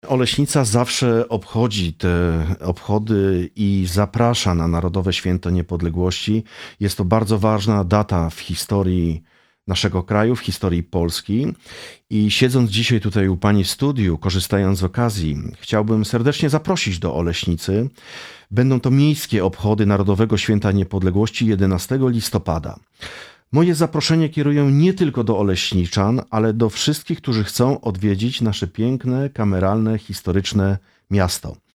Oleśnica zawsze obchodzi te obchody i zaprasza na Narodowe Święto Niepodległości. Jest to bardzo ważna data w historii naszego kraju, w historii Polski. I siedząc dzisiaj tutaj u Pani w studiu, korzystając z okazji, chciałbym serdecznie zaprosić do Oleśnicy. Będą to miejskie obchody Narodowego Święta Niepodległości 11 listopada. Moje zaproszenie kieruję nie tylko do Oleśniczan, ale do wszystkich, którzy chcą odwiedzić nasze piękne, kameralne, historyczne miasto.